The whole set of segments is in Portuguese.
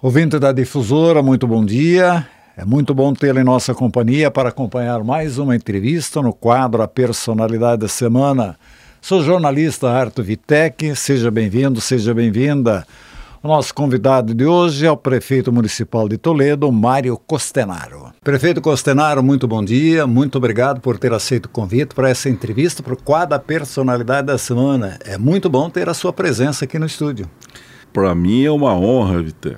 Ouvinte da Difusora, muito bom dia. É muito bom tê-lo em nossa companhia para acompanhar mais uma entrevista no quadro A Personalidade da Semana. Sou o jornalista Arthur Vitec, seja bem-vindo, seja bem-vinda. O nosso convidado de hoje é o prefeito municipal de Toledo, Mário Costenaro. Prefeito Costenaro, muito bom dia, muito obrigado por ter aceito o convite para essa entrevista para o quadro A Personalidade da Semana. É muito bom ter a sua presença aqui no estúdio. Para mim é uma honra, Vitec.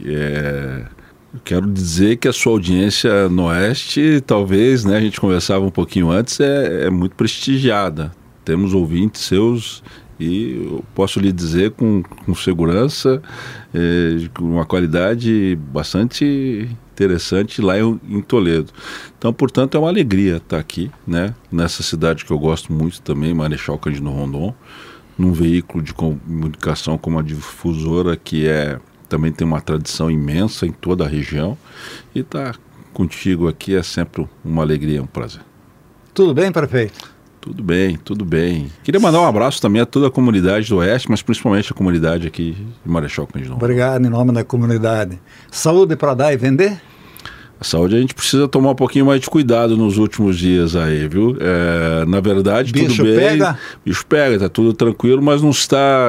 Eu quero dizer que a sua audiência no Oeste, talvez, né, a gente conversava um pouquinho antes, é muito prestigiada. Temos ouvintes seus e eu posso lhe dizer com segurança, com uma qualidade bastante interessante lá em Toledo. Então, portanto, é uma alegria estar aqui, né, nessa cidade que eu gosto muito também, Marechal Cândido Rondon, num veículo de comunicação como a Difusora, que também tem uma tradição imensa em toda a região, e estar contigo aqui é sempre uma alegria, um prazer. Tudo bem, prefeito? Tudo bem, tudo bem. Queria mandar um abraço também a toda a comunidade do Oeste, mas principalmente a comunidade aqui de Marechal Cândido Rondon. Obrigado, em nome da comunidade. Saúde para dar e vender? A saúde a gente precisa tomar um pouquinho mais de cuidado nos últimos dias aí, viu? Na verdade, tudo bem. Bicho pega, tá tudo tranquilo, mas não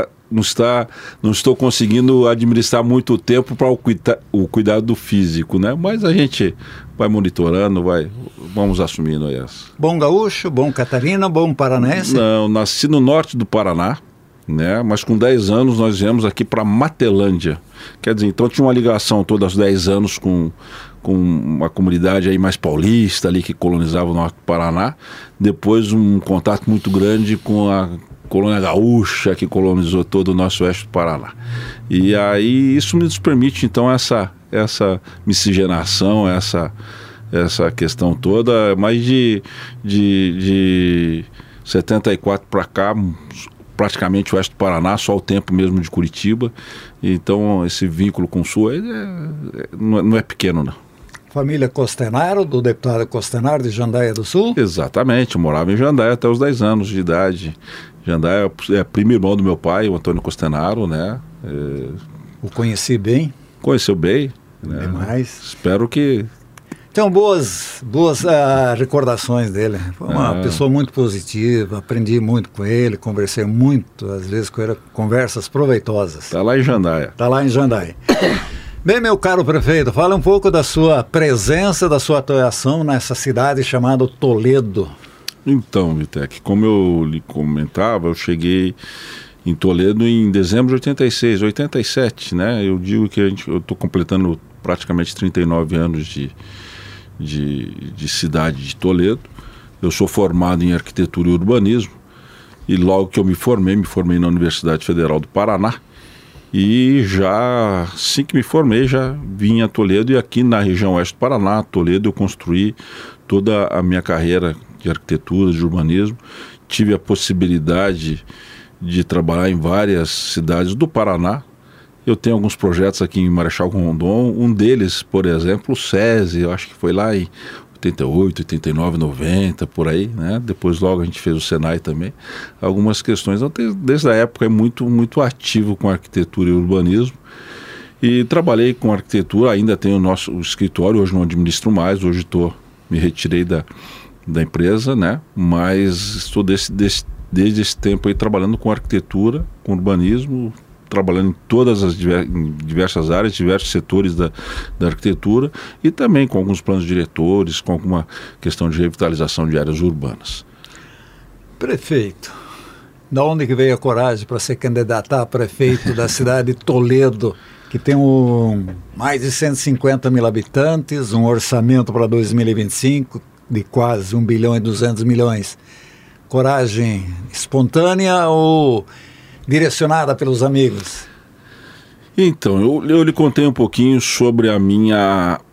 estou conseguindo administrar muito tempo para o cuidado físico, né? Mas a gente vai monitorando, vamos assumindo essa. Bom gaúcho, bom catarina, bom paranense? Não, nasci no norte do Paraná, né? Mas com 10 anos nós viemos aqui para Matelândia. Quer dizer, então tinha uma ligação toda aos 10 anos com uma comunidade aí mais paulista ali que colonizava o norte do Paraná. Depois um contato muito grande com a colônia gaúcha que colonizou todo o nosso oeste do Paraná. E aí isso nos permite então essa miscigenação, essa questão toda, mais de 74 para cá, praticamente o oeste do Paraná, só o tempo mesmo de Curitiba. Então esse vínculo com o sul não é pequeno, não. Família Costenaro, do deputado Costenaro de Jandaia do Sul? Exatamente, eu morava em Jandaia até os 10 anos de idade. Jandaia é primo irmão do meu pai, o Antônio Costenaro, né? O conheci bem? Conheceu bem, né? Demais. Espero que... Então, boas recordações dele. Foi uma pessoa muito positiva, aprendi muito com ele, conversei muito, às vezes com ele, conversas proveitosas. Está lá em Jandaia. Está lá em Jandaia. Bem, meu caro prefeito, fala um pouco da sua presença, da sua atuação nessa cidade chamada Toledo. Então, Vitec, como eu lhe comentava, eu cheguei em Toledo em dezembro de 86, 87, né? Eu digo que eu estou completando praticamente 39 anos de cidade de Toledo. Eu sou formado em arquitetura e urbanismo e logo que eu me formei na Universidade Federal do Paraná. E já, assim que me formei, já vim a Toledo, e aqui na região oeste do Paraná, Toledo, eu construí toda a minha carreira de arquitetura, de urbanismo. Tive a possibilidade de trabalhar em várias cidades do Paraná. Eu tenho alguns projetos aqui em Marechal Rondon, um deles, por exemplo, o SESI, eu acho que foi lá em 88, 89, 90, por aí, né? Depois logo a gente fez o Senai também, algumas questões. Então, desde a época é muito, muito ativo com arquitetura e urbanismo, e trabalhei com arquitetura, ainda tenho o nosso escritório, hoje não administro mais, hoje me retirei da empresa, né? Mas estou desde esse tempo aí trabalhando com arquitetura, com urbanismo, trabalhando em todas as diversas áreas, diversos setores da arquitetura, e também com alguns planos diretores, com alguma questão de revitalização de áreas urbanas. Prefeito, da onde que veio a coragem para se candidatar a prefeito da cidade de Toledo, que tem mais de 150 mil habitantes, um orçamento para 2025 de quase 1 bilhão e 200 milhões. Coragem espontânea ou direcionada pelos amigos? Então, eu lhe contei um pouquinho sobre a minha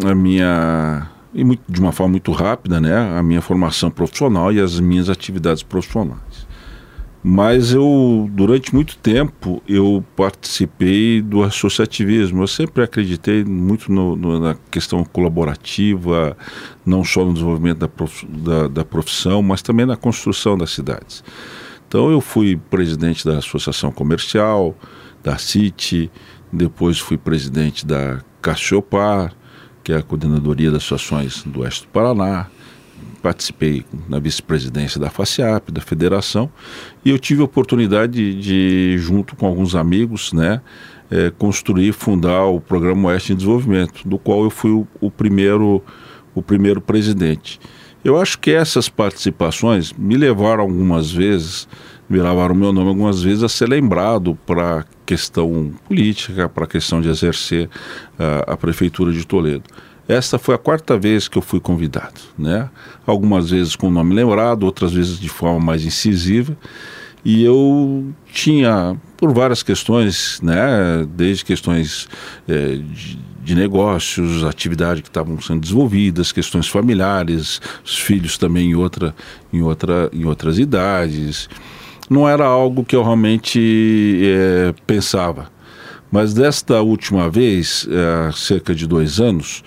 e de uma forma muito rápida, né, a minha formação profissional e as minhas atividades profissionais. Mas durante muito tempo, eu participei do associativismo. Eu sempre acreditei muito na questão colaborativa, não só no desenvolvimento da profissão, mas também na construção das cidades. Então eu fui presidente da Associação Comercial, da CIT, depois fui presidente da Cassiopar, que é a Coordenadoria das Associações do Oeste do Paraná, participei na vice-presidência da FACIAP, da federação, e eu tive a oportunidade de junto com alguns amigos, né, construir e fundar o Programa Oeste em Desenvolvimento, do qual eu fui o primeiro presidente. Eu acho que essas participações me levaram o meu nome algumas vezes a ser lembrado para a questão política, para a questão de exercer a Prefeitura de Toledo. Esta foi a 4ª vez que eu fui convidado, né? Algumas vezes com o nome lembrado, outras vezes de forma mais incisiva. E eu tinha, por várias questões, né, desde questões de negócios, atividades que estavam sendo desenvolvidas, questões familiares, os filhos também em outras idades. Não era algo que eu realmente pensava. Mas desta última vez, há cerca de 2 anos,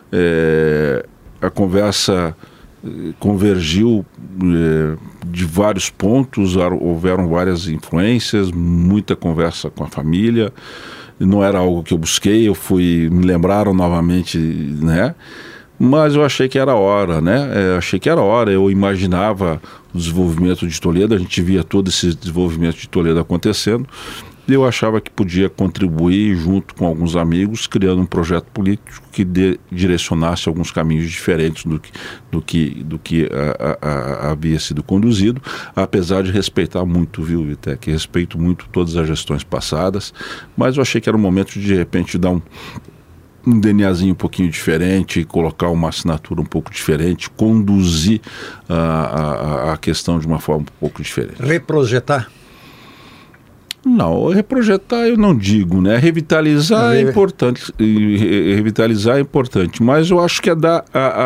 a conversa convergiu de vários pontos, houveram várias influências, muita conversa com a família. Não era algo que eu busquei, me lembraram novamente, né? Mas eu achei que era hora, né? Eu imaginava o desenvolvimento de Toledo, a gente via todo esse desenvolvimento de Toledo acontecendo, e eu achava que podia contribuir junto com alguns amigos, criando um projeto político que direcionasse alguns caminhos diferentes do que havia sido conduzido, apesar de respeitar muito, viu, Vitek? Respeito muito todas as gestões passadas, mas eu achei que era o momento de repente dar um DNAzinho um pouquinho diferente, colocar uma assinatura um pouco diferente, conduzir a questão de uma forma um pouco diferente. Reprojetar? Não, reprojetar eu não digo, né? Revitalizar é importante, mas eu acho que é dar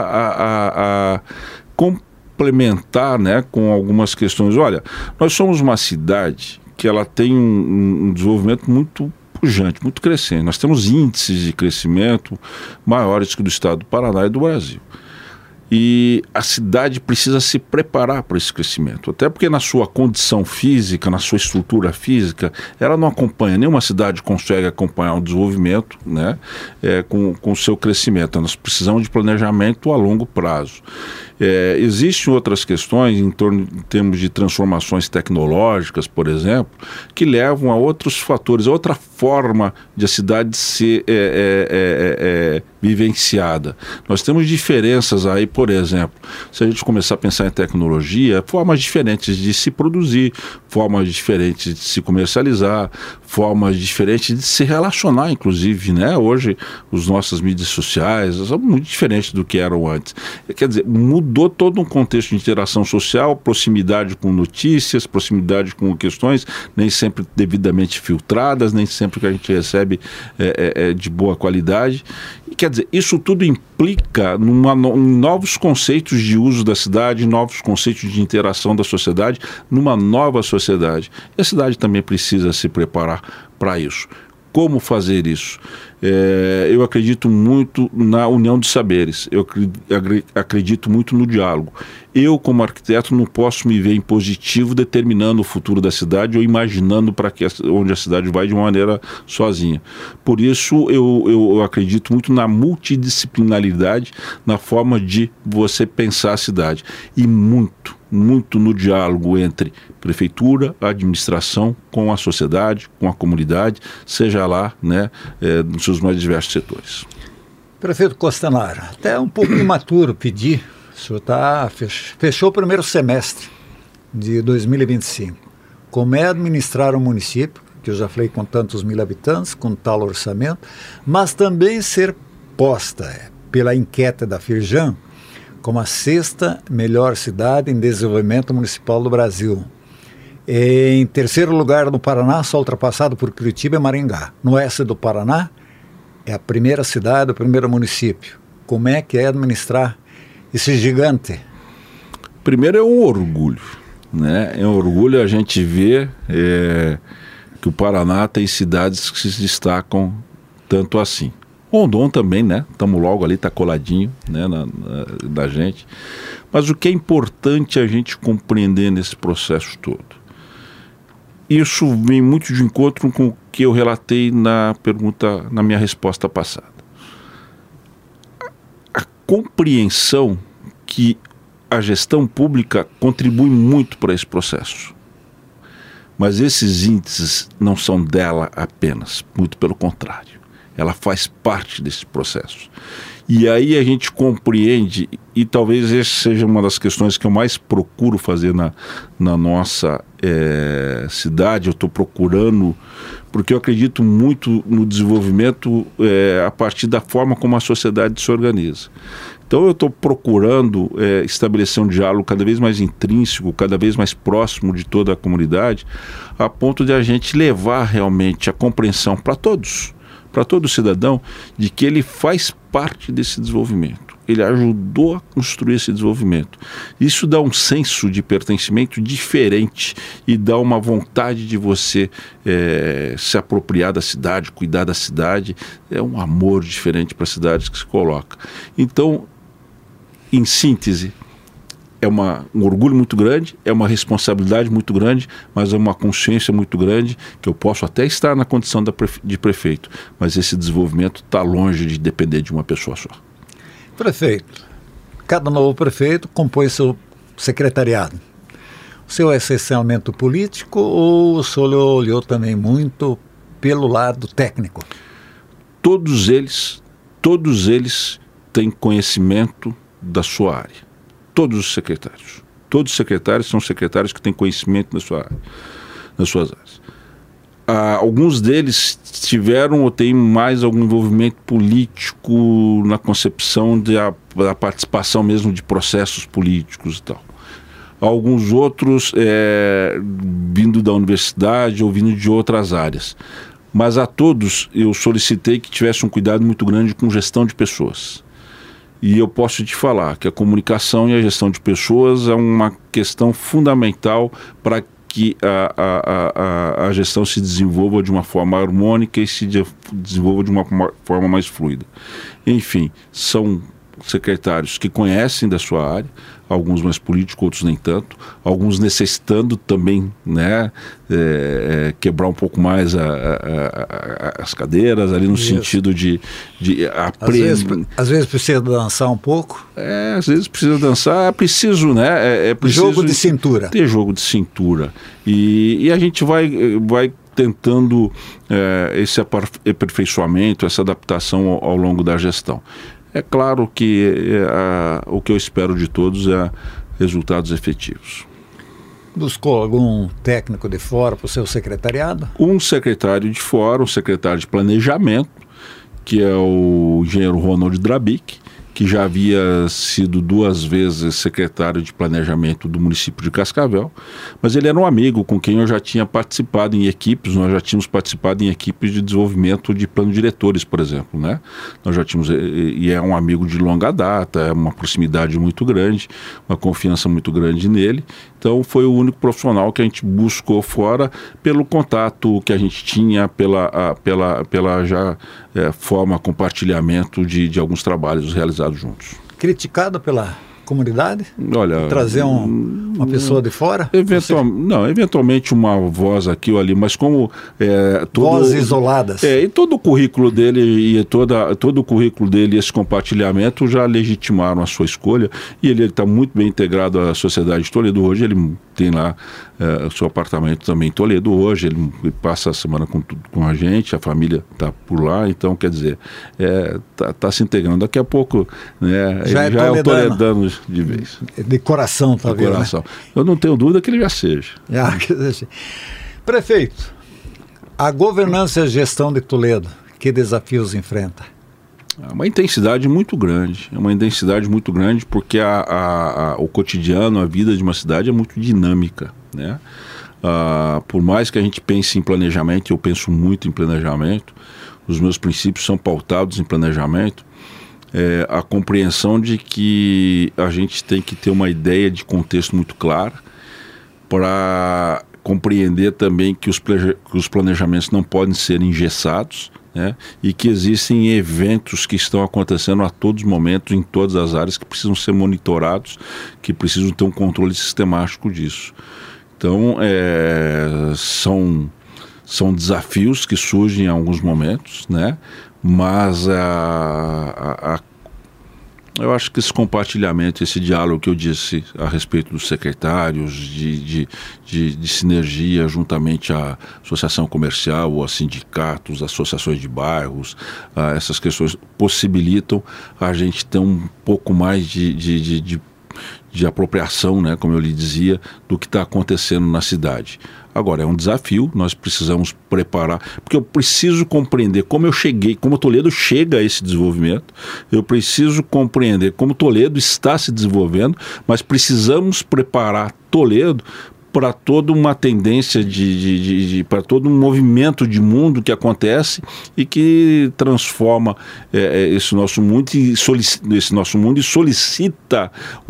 complementar, né, com algumas questões. Olha, nós somos uma cidade que ela tem um desenvolvimento muito pujante, muito crescente. Nós temos índices de crescimento maiores que o do estado do Paraná e do Brasil. E a cidade precisa se preparar para esse crescimento, até porque na sua condição física, na sua estrutura física, ela não acompanha, nenhuma cidade consegue acompanhar o desenvolvimento, né, com o seu crescimento. Nós precisamos de planejamento a longo prazo. Existem outras questões em termos de transformações tecnológicas, por exemplo, que levam a outros fatores, a outra forma de a cidade ser vivenciada. Nós temos diferenças aí, por exemplo, se a gente começar a pensar em tecnologia, formas diferentes de se produzir, formas diferentes de se comercializar, formas diferentes de se relacionar, inclusive, né? Hoje, as nossas mídias sociais são muito diferentes do que eram antes. Quer dizer, mudou todo um contexto de interação social, proximidade com notícias, proximidade com questões nem sempre devidamente filtradas, nem sempre que a gente recebe de boa qualidade. E, quer dizer, isso tudo implica em novos conceitos de uso da cidade, novos conceitos de interação da sociedade, numa nova sociedade. E a cidade também precisa se preparar para isso. Como fazer isso? Eu acredito muito na união de saberes, eu acredito muito no diálogo. Eu, como arquiteto, não posso me ver em positivo determinando o futuro da cidade ou imaginando onde a cidade vai de uma maneira sozinha. Por isso, eu acredito muito na multidisciplinaridade, na forma de você pensar a cidade. E muito no diálogo entre prefeitura, administração, com a sociedade, com a comunidade, seja lá, né, nos seus mais diversos setores. Prefeito Costanaro, até um pouco imaturo pedir, o senhor fechou o primeiro semestre de 2025. Como é administrar um município, que eu já falei com tantos mil habitantes, com tal orçamento, mas também ser posta pela enquete da Firjan como a 6ª melhor cidade em desenvolvimento municipal do Brasil. Em terceiro lugar no Paraná, só ultrapassado por Curitiba e Maringá. No oeste do Paraná, é a primeira cidade, o primeiro município. Como é que é administrar esse gigante? Primeiro é um orgulho, né? É um orgulho a gente ver que o Paraná tem cidades que se destacam tanto assim. Rondon também, né? Estamos logo ali, está coladinho, né, da gente. Mas o que é importante a gente compreender nesse processo todo? isso vem muito de encontro com o que eu relatei na minha resposta passada. A compreensão que a gestão pública contribui muito para esse processo. Mas esses índices não são dela apenas, muito pelo contrário. Ela faz parte desse processo. E aí a gente compreende, e talvez essa seja uma das questões que eu mais procuro fazer na nossa cidade. Eu estou procurando, porque eu acredito muito no desenvolvimento a partir da forma como a sociedade se organiza. Então eu estou procurando estabelecer um diálogo cada vez mais intrínseco, cada vez mais próximo de toda a comunidade, a ponto de a gente levar realmente a compreensão para todos, para todo cidadão, de que ele faz parte desse desenvolvimento. Ele ajudou a construir esse desenvolvimento. Isso dá um senso de pertencimento diferente e dá uma vontade de você se apropriar da cidade, cuidar da cidade. É um amor diferente para a cidade que se coloca. Então, em síntese, é um orgulho muito grande, é uma responsabilidade muito grande, mas é uma consciência muito grande que eu posso até estar na condição de prefeito, mas esse desenvolvimento está longe de depender de uma pessoa só. Prefeito, cada novo prefeito compõe seu secretariado. O seu é essencialmente político ou o senhor olhou também muito pelo lado técnico? Todos eles têm conhecimento da sua área. Todos os secretários. Todos os secretários são secretários que têm conhecimento da sua área, das suas áreas. Alguns deles tiveram ou têm mais algum envolvimento político na concepção da participação mesmo de processos políticos e tal. Alguns outros vindo da universidade ou vindo de outras áreas. Mas a todos eu solicitei que tivesse um cuidado muito grande com gestão de pessoas. E eu posso te falar que a comunicação e a gestão de pessoas é uma questão fundamental para que a gestão se desenvolva de uma forma harmônica e se desenvolva de uma forma mais fluida. Enfim, são secretários que conhecem da sua área, alguns mais políticos, outros nem tanto, alguns necessitando também, né, quebrar um pouco mais as cadeiras ali no sentido de aprender. Às vezes precisa dançar um pouco. Às vezes precisa dançar, é preciso, né? É preciso jogo de cintura. Ter jogo de cintura. E a gente vai tentando esse aperfeiçoamento, essa adaptação ao longo da gestão. É claro que o que eu espero de todos é resultados efetivos. Buscou algum técnico de fora para o seu secretariado? Um secretário de fora, um secretário de planejamento, que é o engenheiro Ronald Drabic, que já havia sido 2 vezes secretário de planejamento do município de Cascavel, mas ele era um amigo com quem eu já tinha participado em equipes, nós já tínhamos participado em equipes de desenvolvimento de plano de diretores, por exemplo, né? Nós já tínhamos, e é um amigo de longa data, é uma proximidade muito grande, uma confiança muito grande nele, então foi o único profissional que a gente buscou fora pelo contato que a gente tinha, pela já forma, compartilhamento de alguns trabalhos realizados juntos. Criticado pela comunidade? Olha, trazer uma pessoa de fora? Eventualmente uma voz aqui ou ali, mas como vozes isoladas. E todo o currículo dele e todo o currículo dele, esse compartilhamento já legitimaram a sua escolha, e ele está muito bem integrado à sociedade de Toledo hoje. Ele tem lá seu apartamento também em Toledo hoje, ele passa a semana com a gente, a família está por lá, então quer dizer, tá se integrando. Daqui a pouco, né, já é o toledano de vez. De coração, talvez. De coração. Né? Eu não tenho dúvida que ele já seja. Prefeito, a governança e a gestão de Toledo, que desafios enfrenta? É uma intensidade muito grande, porque o cotidiano, a vida de uma cidade é muito dinâmica, né? Por mais que a gente pense em planejamento, eu penso muito em planejamento, os meus princípios são pautados em planejamento, a compreensão de que a gente tem que ter uma ideia de contexto muito clara para compreender também que os planejamentos não podem ser engessados, né? E que existem eventos que estão acontecendo a todos os momentos, em todas as áreas, que precisam ser monitorados, que precisam ter um controle sistemático disso. Então, são desafios que surgem em alguns momentos, né? Mas eu acho que esse compartilhamento, esse diálogo que eu disse a respeito dos secretários, de sinergia juntamente à associação comercial, ou a sindicatos, associações de bairros, essas questões possibilitam a gente ter um pouco mais de apropriação, né, como eu lhe dizia, do que está acontecendo na cidade. Agora, é um desafio, nós precisamos preparar, porque eu preciso compreender como como Toledo chega a esse desenvolvimento, eu preciso compreender como Toledo está se desenvolvendo, mas precisamos preparar Toledo para toda uma tendência para todo um movimento de mundo que acontece e que transforma esse nosso mundo e solicita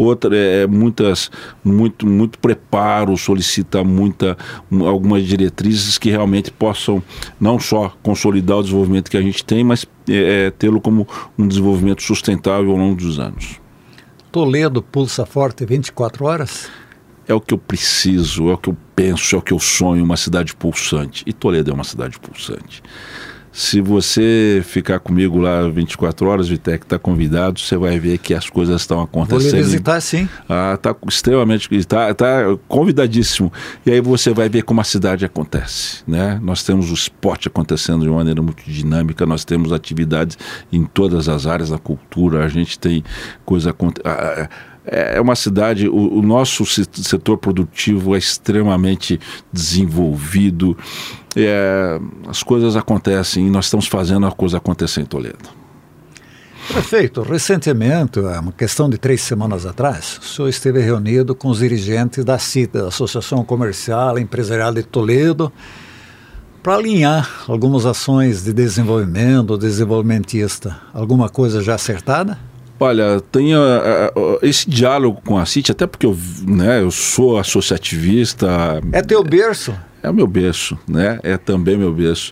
muito preparo, solicita algumas diretrizes que realmente possam não só consolidar o desenvolvimento que a gente tem, mas tê-lo como um desenvolvimento sustentável ao longo dos anos. Toledo pulsa forte 24 horas? É o que eu preciso, é o que eu penso, é o que eu sonho, uma cidade pulsante. E Toledo é uma cidade pulsante. Se você ficar comigo lá 24 horas, Vitek, está convidado, você vai ver que as coisas estão acontecendo. Vou lhe visitar, sim. Está extremamente, está convidadíssimo. E aí você vai ver como a cidade acontece, né? Nós temos o esporte acontecendo de uma maneira muito dinâmica, nós temos atividades em todas as áreas da cultura, a gente tem coisa acontecendo. É uma cidade, o nosso setor produtivo é extremamente desenvolvido, as coisas acontecem e nós estamos fazendo a coisa acontecer em Toledo. Prefeito, recentemente, uma questão de 3 semanas atrás, o senhor esteve reunido com os dirigentes da CIT, da Associação Comercial e Empresarial de Toledo, para alinhar algumas ações de desenvolvimento, desenvolvimentista. Alguma coisa já acertada? Olha, tem esse diálogo com a CIT, até porque eu sou associativista. É teu berço? É o meu berço, né? É também meu berço.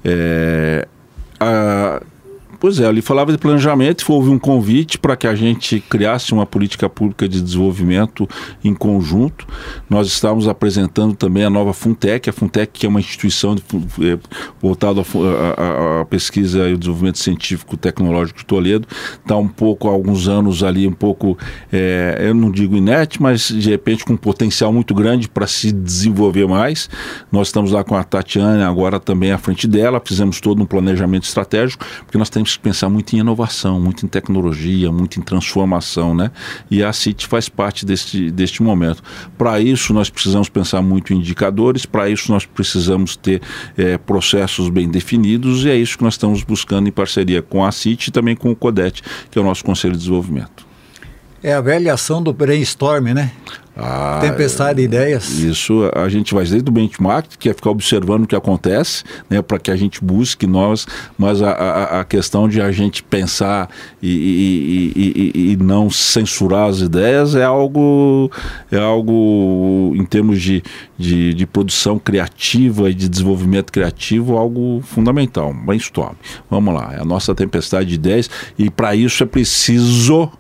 Pois é, ele falava de planejamento, houve um convite para que a gente criasse uma política pública de desenvolvimento em conjunto. Nós estávamos apresentando também a nova FUNTEC, a FUNTEC que é uma instituição voltada à pesquisa e o desenvolvimento científico e tecnológico de Toledo. Está há alguns anos ali, eu não digo inerte, mas de repente com um potencial muito grande para se desenvolver mais. Nós estamos lá com a Tatiana agora também à frente dela, fizemos todo um planejamento estratégico, porque nós temos que pensar muito em inovação, muito em tecnologia, muito em transformação, né? E a CIT faz parte deste momento. Para isso, nós precisamos pensar muito em indicadores, para isso nós precisamos ter processos bem definidos, e é isso que nós estamos buscando em parceria com a CIT e também com o CODET, que é o nosso Conselho de Desenvolvimento. É a velha ação do brainstorm, né? Tempestade de ideias. Isso, a gente vai desde o benchmark, que é ficar observando o que acontece, né, para que a gente busque mas a questão de a gente pensar e não censurar as ideias é algo em termos de produção criativa e de desenvolvimento criativo, algo fundamental. Brainstorm. Vamos lá, é a nossa tempestade de ideias, e para isso é preciso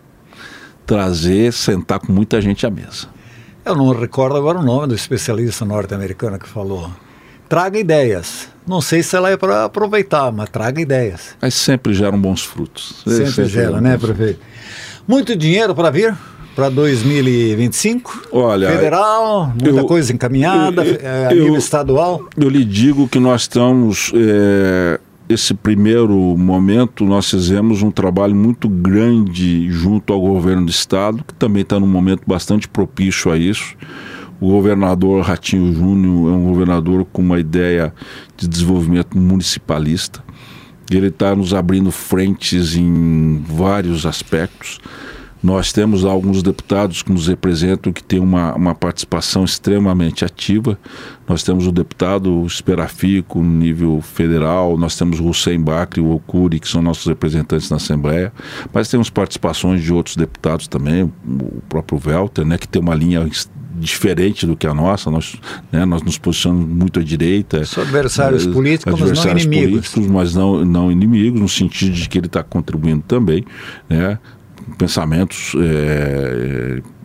sentar com muita gente à mesa. Eu não recordo agora o nome do especialista norte-americano que falou: traga ideias. Não sei se ela é para aproveitar, mas traga ideias. Mas sempre geram bons frutos. Sempre gera, né, prefeito? Muito dinheiro para vir para 2025? Olha, federal, muita coisa encaminhada, a nível estadual? Eu lhe digo que nós estamos... Esse primeiro momento nós fizemos um trabalho muito grande junto ao governo do estado, que também está num momento bastante propício a isso. O governador Ratinho Júnior é um governador com uma ideia de desenvolvimento municipalista. Ele está nos abrindo frentes em vários aspectos. Nós temos alguns deputados que nos representam que têm uma participação extremamente ativa. Nós temos o deputado Esperafico no nível federal, nós temos o Hussein Bakri e o Okuri, que são nossos representantes na Assembleia, mas temos participações de outros deputados também, o próprio Welter, né, que tem uma linha diferente do que a nossa. Nós nos posicionamos muito à direita. São adversários políticos, mas não inimigos. Mas não inimigos, no sentido de que ele está contribuindo também, né? Pensamentos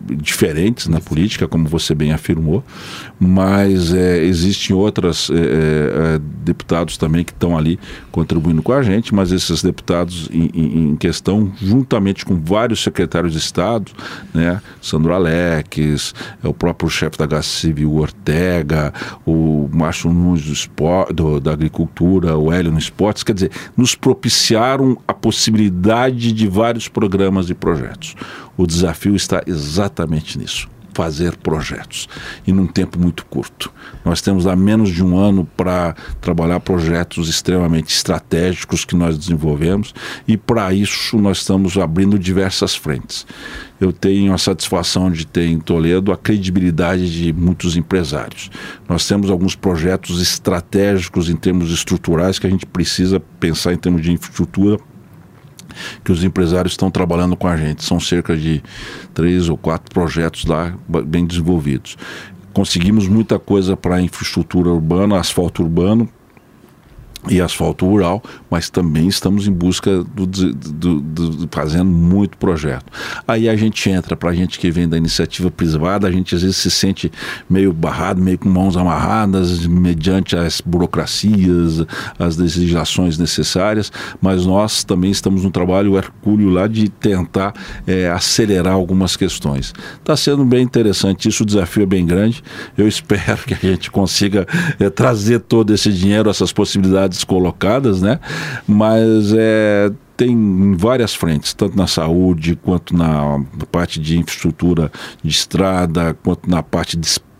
diferentes na política, como você bem afirmou, mas existem outros deputados também que estão ali contribuindo com a gente, mas esses deputados em questão, juntamente com vários secretários de Estado, né, Sandro Alex, o próprio chefe da Casa Civil Ortega, o Márcio Nunes da Agricultura, o Hélio no Esportes, quer dizer, nos propiciaram a possibilidade de vários programas e projetos. O desafio está exatamente nisso, fazer projetos, e num tempo muito curto. Nós temos há menos de um ano para trabalhar projetos extremamente estratégicos que nós desenvolvemos, e para isso nós estamos abrindo diversas frentes. Eu tenho a satisfação de ter em Toledo a credibilidade de muitos empresários. Nós temos alguns projetos estratégicos em termos estruturais que a gente precisa pensar em termos de infraestrutura, que os empresários estão trabalhando com a gente. São cerca de 3 ou 4 projetos lá bem desenvolvidos. Conseguimos muita coisa para infraestrutura urbana, asfalto urbano e asfalto rural, mas também estamos em busca fazendo muito projeto. Aí a gente entra, para a gente que vem da iniciativa privada, a gente às vezes se sente meio barrado, meio com mãos amarradas, mediante as burocracias, as legislações necessárias, mas nós também estamos no trabalho hercúleo lá de tentar acelerar algumas questões. Está sendo bem interessante isso, o desafio é bem grande. Eu espero que a gente consiga trazer todo esse dinheiro, essas possibilidades colocadas, né? Mas tem várias frentes, tanto na saúde, quanto na parte de infraestrutura de estrada, quanto na parte de esporte.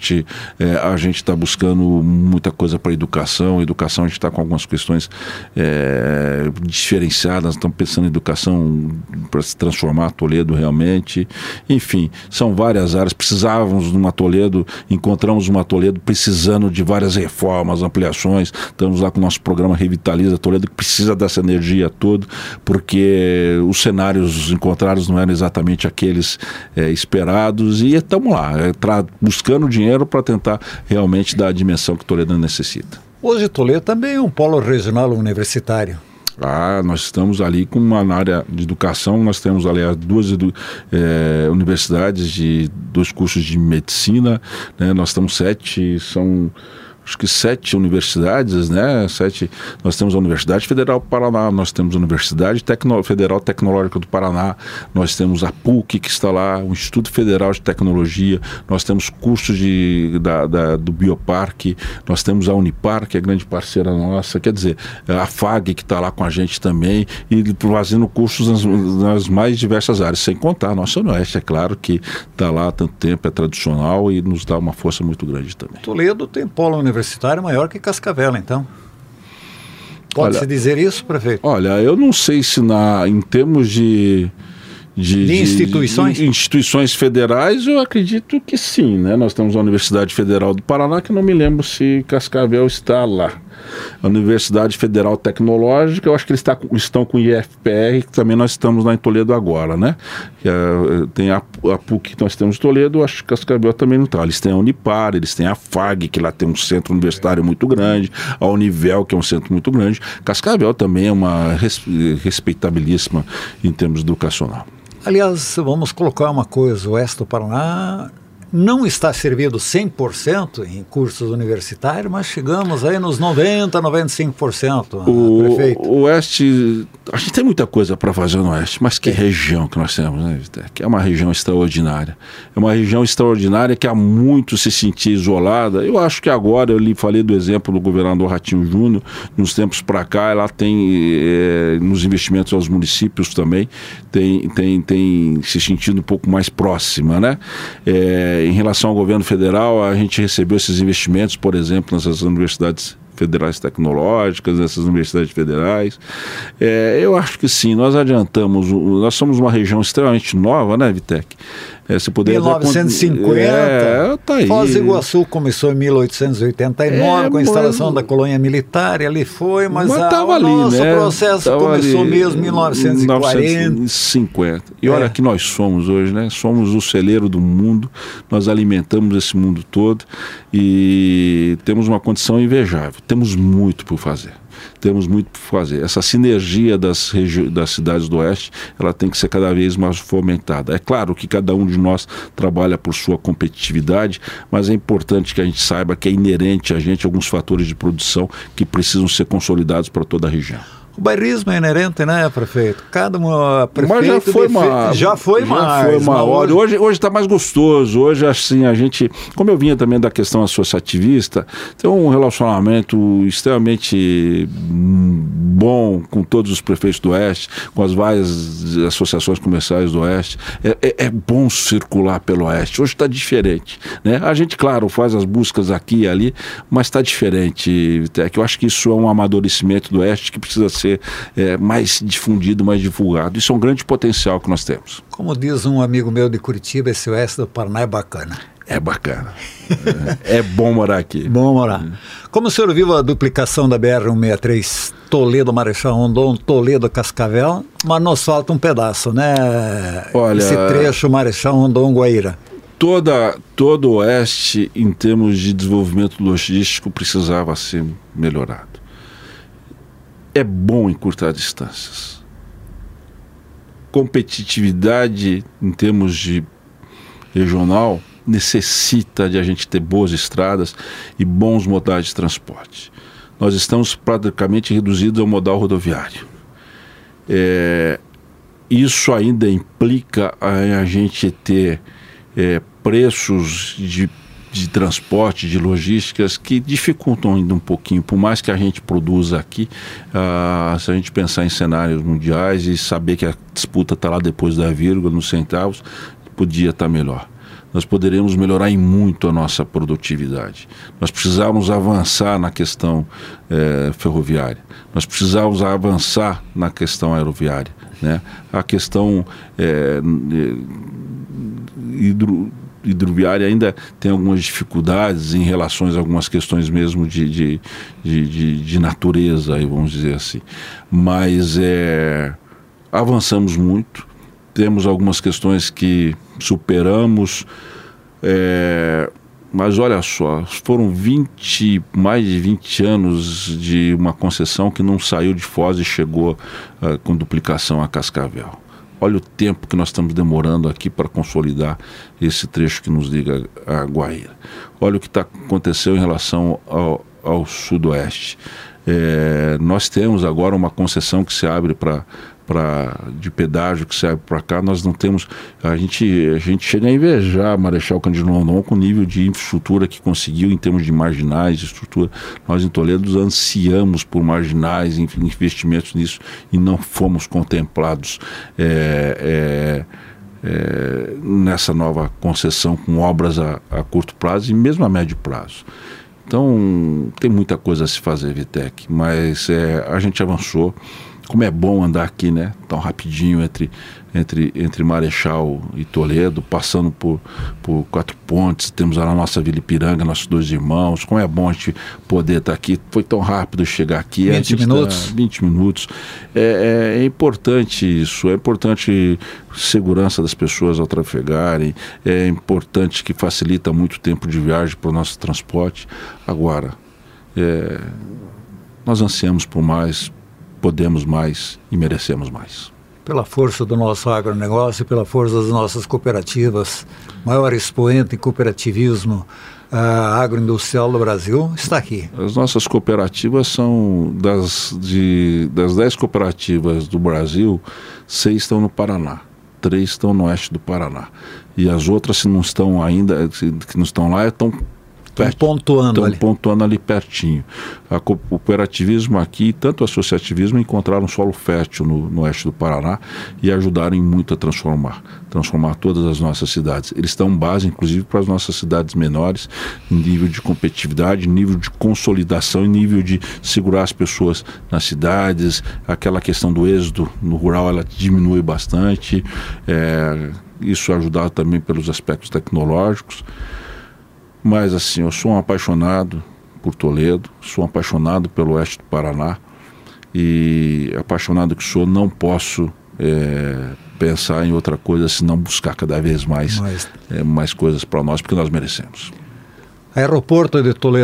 A gente está buscando muita coisa para educação. Educação, a gente está com algumas questões diferenciadas. Estamos pensando em educação para se transformar Toledo realmente. Enfim, são várias áreas. Precisávamos de uma Toledo, encontramos uma Toledo precisando de várias reformas, ampliações. Estamos lá com o nosso programa Revitaliza Toledo, que precisa dessa energia toda, porque os cenários encontrados não eram exatamente aqueles esperados, e estamos lá, buscando dinheiro para tentar realmente dar a dimensão que Toledo necessita. Hoje Toledo também é um polo regional universitário. Nós estamos ali na área de educação, nós temos ali as 2 universidades de 2 cursos de medicina, né? Nós temos 7, acho que 7 universidades, né? 7, nós temos a Universidade Federal do Paraná, nós temos a Universidade Federal Tecnológica do Paraná, nós temos a PUC que está lá, o Instituto Federal de Tecnologia, nós temos cursos do Bioparque, nós temos a Unipar, que é grande parceira nossa, quer dizer, a FAG que está lá com a gente também, e fazendo cursos nas mais diversas áreas, sem contar a nossa Oeste, é claro, que está lá há tanto tempo, é tradicional e nos dá uma força muito grande também. Toledo tem polo universitário maior que Cascavel, então. Pode-se dizer isso, prefeito? Olha, eu não sei se em termos de instituições? De instituições federais, eu acredito que sim, né? Nós temos a Universidade Federal do Paraná, que não me lembro se Cascavel está lá. A Universidade Federal Tecnológica, eu acho que eles estão com o IFPR, que também nós estamos lá em Toledo agora, né? Tem a PUC que nós temos em Toledo, acho que Cascavel também não está. Eles têm a Unipar, eles têm a FAG, que lá tem um centro universitário muito grande, a Univel, que é um centro muito grande. Cascavel também é uma respeitabilíssima em termos educacional. Aliás, vamos colocar uma coisa, o oeste do Paraná não está servido 100% em cursos universitários, mas chegamos aí nos 90%, 95%, prefeito. O Oeste, a gente tem muita coisa para fazer no Oeste, mas que região que nós temos, né, Vitec? É uma região extraordinária. É uma região extraordinária que há muito se sentia isolada. Eu acho que agora, eu lhe falei do exemplo do governador Ratinho Júnior, nos tempos para cá, ela tem, nos investimentos aos municípios também, tem se sentido um pouco mais próxima, né? Em relação ao governo federal, a gente recebeu esses investimentos, por exemplo, nessas universidades federais tecnológicas, nessas universidades federais. Eu acho que sim, nós adiantamos, nós somos uma região extremamente nova, né, Vitec? Se puder 1950, tá aí. Foz do Iguaçu começou em 1889 com a instalação da colônia militar, e ali foi, mas o ali, nosso né? processo começou ali, mesmo em 1940. E olha que nós somos hoje, né? Somos o celeiro do mundo, nós alimentamos esse mundo todo e temos uma condição invejável, temos muito por fazer. temos muito por fazer. Essa sinergia das cidades do Oeste, ela tem que ser cada vez mais fomentada. É claro que cada um de nós trabalha por sua competitividade, mas é importante que a gente saiba que é inerente a gente alguns fatores de produção que precisam ser consolidados para toda a região. O bairrismo é inerente, né, prefeito? Cada prefeito mas já foi mais. Hoje está mais gostoso. Hoje, assim, a gente, como eu vinha também da questão associativista, tem um relacionamento extremamente bom com todos os prefeitos do Oeste, com as várias associações comerciais do Oeste. É bom circular pelo Oeste. Hoje está diferente, né? A gente, claro, faz as buscas aqui e ali, mas está diferente. Eu acho que isso é um amadurecimento do Oeste que precisa ser mais difundido, mais divulgado. Isso é um grande potencial que nós temos. Como diz um amigo meu de Curitiba, esse Oeste do Paraná é bacana. É bacana. É bom morar aqui. Bom morar. Como o senhor viu a duplicação da BR-163 Toledo-Marechal Rondon, Toledo-Cascavel, mas nos falta um pedaço, né? Olha, esse trecho Marechal Rondon-Guaíra. Todo o Oeste, em termos de desenvolvimento logístico, precisava ser melhorado. É bom encurtar distâncias. Competitividade em termos de regional necessita de a gente ter boas estradas e bons modais de transporte. Nós estamos praticamente reduzidos ao modal rodoviário. Isso ainda implica a gente ter preços de transporte, de logísticas que dificultam ainda um pouquinho, por mais que a gente produza aqui, se a gente pensar em cenários mundiais e saber que a disputa está lá depois da vírgula, nos centavos, podia estar melhor. Nós poderíamos melhorar em muito a nossa produtividade. Nós precisávamos avançar na questão ferroviária, nós precisávamos avançar na questão aeroviária, né? A questão hidroviária ainda tem algumas dificuldades em relação a algumas questões mesmo de natureza, vamos dizer assim. Mas avançamos muito, temos algumas questões que superamos, mas olha só, foram mais de 20 anos de uma concessão que não saiu de Foz e chegou com duplicação a Cascavel. Olha o tempo que nós estamos demorando aqui para consolidar esse trecho que nos liga a Guaíra. Olha o que aconteceu em relação ao Sudoeste. Nós temos agora uma concessão que se abre de pedágio, que se abre para cá. Nós não temos... A gente chega a invejar Marechal Cândido Rondon com o nível de infraestrutura que conseguiu em termos de marginais, de estrutura. Nós em Toledo ansiamos por marginais, investimentos nisso, e não fomos contemplados nessa nova concessão com obras a curto prazo e mesmo a médio prazo. Então, tem muita coisa a se fazer, Vitec, mas a gente avançou. Como é bom andar aqui, né? Tão rapidinho entre Marechal e Toledo, passando por Quatro Pontes, temos a nossa Vila Ipiranga, nossos dois irmãos. Como é bom a gente poder estar aqui. Foi tão rápido chegar aqui. 20 minutos. 20 minutos. É importante isso, é importante segurança das pessoas ao trafegarem, é importante que facilita muito o tempo de viagem para o nosso transporte. Agora, nós ansiamos por mais, podemos mais e merecemos mais. Pela força do nosso agronegócio, pela força das nossas cooperativas, maior expoente em cooperativismo agroindustrial do Brasil está aqui. As nossas cooperativas são das 10 cooperativas do Brasil, 6 estão no Paraná, 3 estão no oeste do Paraná. E as outras, se não estão ainda, que não estão lá, estão pontuando ali pertinho. O cooperativismo aqui, tanto o associativismo, encontraram um solo fértil no oeste do Paraná e ajudaram muito a transformar todas as nossas cidades. Eles dão base, inclusive, para as nossas cidades menores, em nível de competitividade, em nível de consolidação, em nível de segurar as pessoas nas cidades. Aquela questão do êxodo no rural, ela diminui bastante. Isso é ajudado também pelos aspectos tecnológicos. Mas assim, eu sou um apaixonado por Toledo, sou um apaixonado pelo oeste do Paraná e apaixonado que sou, não posso pensar em outra coisa senão buscar cada vez mais coisas para nós, porque nós merecemos. Aeroporto de Toledo,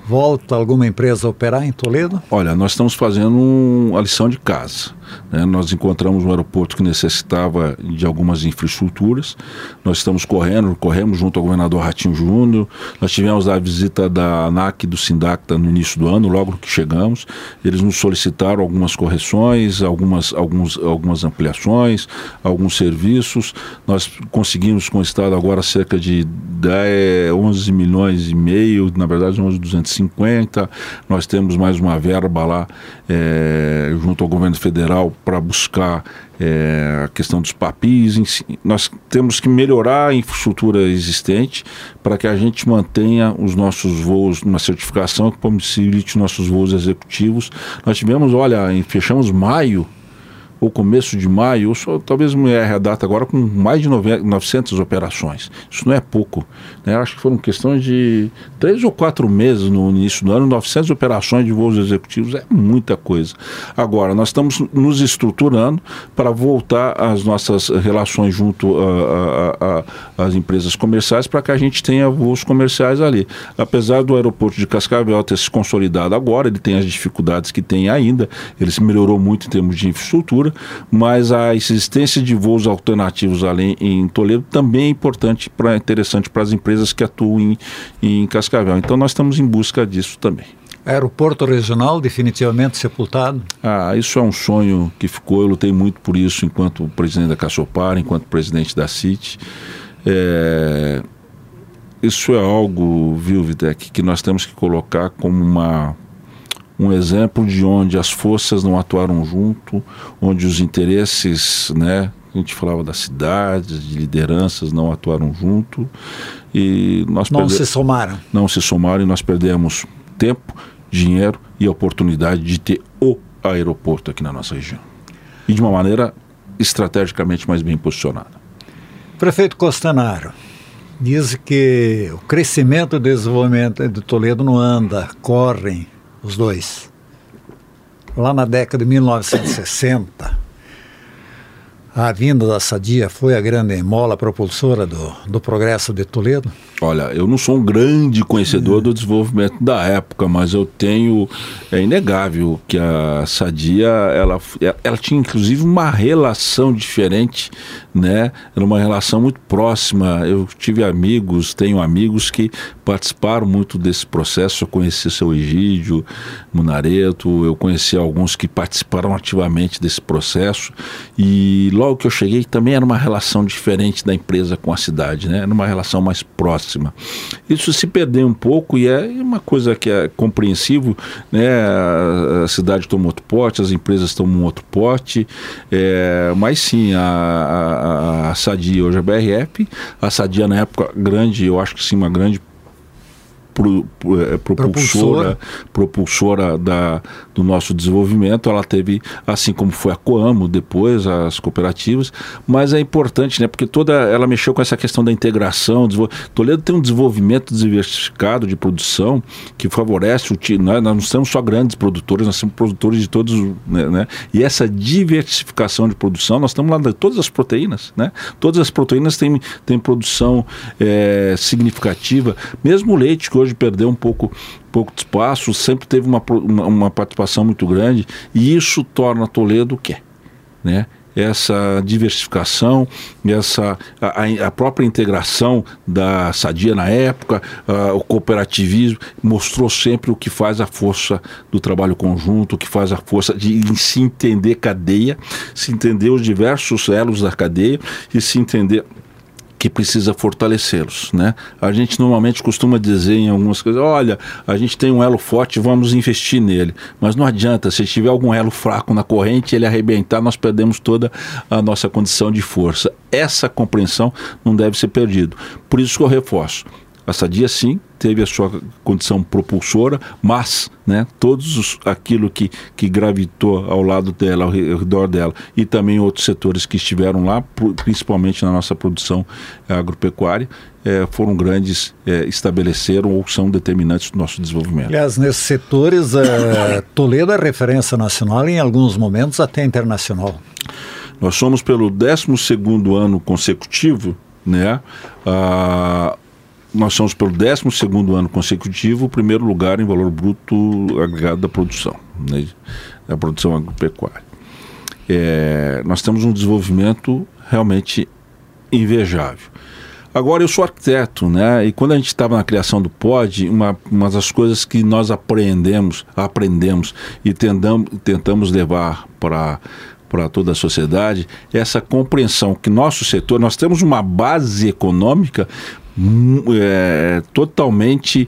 Volta alguma empresa a operar em Toledo? Olha, nós estamos fazendo a lição de casa. Nós encontramos um aeroporto que necessitava de algumas infraestruturas. Nós estamos corremos junto ao governador Ratinho Júnior. Nós tivemos a visita da ANAC e do Sindacta no início do ano, logo que chegamos. Eles nos solicitaram algumas correções, algumas ampliações, alguns serviços. Nós conseguimos com o Estado agora cerca de 11 milhões e meio, na verdade 11.250. Nós temos mais uma verba lá junto ao governo federal para buscar a questão dos papéis. Nós temos que melhorar a infraestrutura existente para que a gente mantenha os nossos voos numa certificação que possibilite nossos voos executivos. Nós tivemos, fechamos maio, ou começo de maio, talvez me erre a data agora, com mais de 900 operações. Isso não é pouco, né? Acho que foram questões de 3 ou 4 meses no início do ano, 900 operações de voos executivos é muita coisa. Agora, nós estamos nos estruturando para voltar às nossas relações junto às empresas comerciais, para que a gente tenha voos comerciais ali. Apesar do aeroporto de Cascavel ter se consolidado agora, ele tem as dificuldades que tem ainda, ele se melhorou muito em termos de infraestrutura, mas a existência de voos alternativos ali em Toledo também é importante, interessante para as empresas que atuam em Cascavel. Então nós estamos em busca disso também. Aeroporto regional definitivamente sepultado? Isso é um sonho que ficou, eu lutei muito por isso enquanto presidente da Cassopar, enquanto presidente da CIT. Isso é algo, viu, Vitek, que nós temos que colocar como um exemplo de onde as forças não atuaram junto, onde os interesses, né, a gente falava das cidades, de lideranças, não atuaram junto e se somaram. Não se somaram e nós perdemos tempo, dinheiro e a oportunidade de ter o aeroporto aqui na nossa região. E de uma maneira estrategicamente mais bem posicionada. Prefeito Costanaro, diz que o crescimento e o desenvolvimento de Toledo não anda, correm os dois. Lá na década de 1960, a vinda da Sadia foi a grande mola propulsora do progresso de Toledo? Olha, eu não sou um grande conhecedor do desenvolvimento da época, mas eu tenho, é inegável que a Sadia, ela tinha inclusive uma relação diferente, né? Era uma relação muito próxima. Eu tenho amigos que participaram muito desse processo. Eu conheci seu Egídio Munareto, eu conheci alguns que participaram ativamente desse processo e logo que eu cheguei também era uma relação diferente da empresa com a cidade, né? Era uma relação mais próxima. Isso se perdeu um pouco e é uma coisa que é compreensível, né? A cidade tomou outro porte, as empresas tomam outro porte, mas sim, a Sadia hoje é BRF, a Sadia na época grande, eu acho que sim, uma grande propulsora do nosso desenvolvimento. Ela teve, assim como foi a Coamo, depois as cooperativas, mas é importante, né, porque ela mexeu com essa questão da integração. Toledo tem um desenvolvimento diversificado de produção que favorece nós não somos só grandes produtores, nós somos produtores de todos, né, e essa diversificação de produção, nós estamos lá de todas as proteínas, né? Todas as proteínas têm produção significativa, mesmo o leite, que hoje perdeu um pouco de espaço, sempre teve uma participação muito grande, e isso torna Toledo o quê? Né? Essa diversificação, a própria integração da Sadia na época, o cooperativismo, mostrou sempre o que faz a força do trabalho conjunto, o que faz a força de se entender cadeia, se entender os diversos elos da cadeia e se entender que precisa fortalecê-los, né? A gente normalmente costuma dizer em algumas coisas, olha, a gente tem um elo forte, vamos investir nele, mas não adianta, se tiver algum elo fraco na corrente, ele arrebentar, nós perdemos toda a nossa condição de força. Essa compreensão não deve ser perdida. Por isso que eu reforço, a Sadia sim teve a sua condição propulsora, mas, né, aquilo que gravitou ao lado dela, ao redor dela, e também outros setores que estiveram lá, principalmente na nossa produção agropecuária, foram grandes, estabeleceram ou são determinantes do nosso desenvolvimento. Aliás, nesses setores, Toledo é referência nacional e em alguns momentos até internacional. Nós somos pelo 12º ano consecutivo, né, nós somos pelo 12º ano consecutivo o primeiro lugar em valor bruto agregado da produção, né, da produção agropecuária. Nós temos um desenvolvimento realmente invejável. Agora, eu sou arquiteto, né? E quando a gente estava na criação do POD, uma das coisas que nós aprendemos e tentamos levar para toda a sociedade é essa compreensão que nosso setor, nós temos uma base econômica totalmente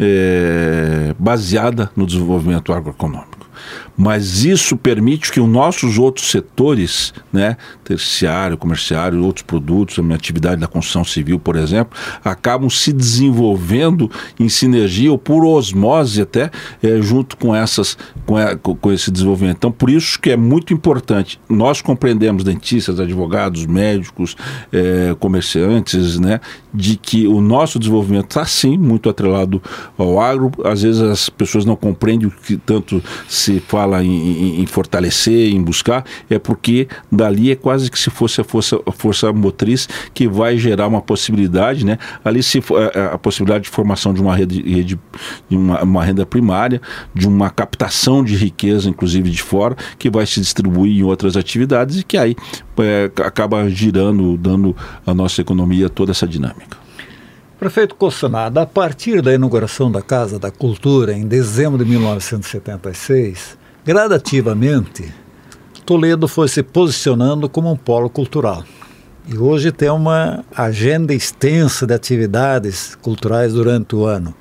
baseada no desenvolvimento agroeconômico. Mas isso permite que os nossos outros setores, né, terciário, comerciário, outros produtos, a minha atividade da construção civil, por exemplo, acabam se desenvolvendo em sinergia ou por osmose até, junto com esse desenvolvimento. Então, por isso que é muito importante, nós compreendemos, dentistas, advogados, médicos, comerciantes, né, de que o nosso desenvolvimento está sim muito atrelado ao agro. Às vezes as pessoas não compreendem o que tanto se fala em fortalecer, em buscar, é porque dali é quase que se fosse a força motriz que vai gerar uma possibilidade, né? Ali a possibilidade de formação de uma rede uma renda primária, de uma captação de riqueza, inclusive de fora, que vai se distribuir em outras atividades e que aí acaba girando, dando à nossa economia toda essa dinâmica. Prefeito Cossenada, a partir da inauguração da Casa da Cultura em dezembro de 1976, gradativamente, Toledo foi se posicionando como um polo cultural. E hoje tem uma agenda extensa de atividades culturais durante o ano.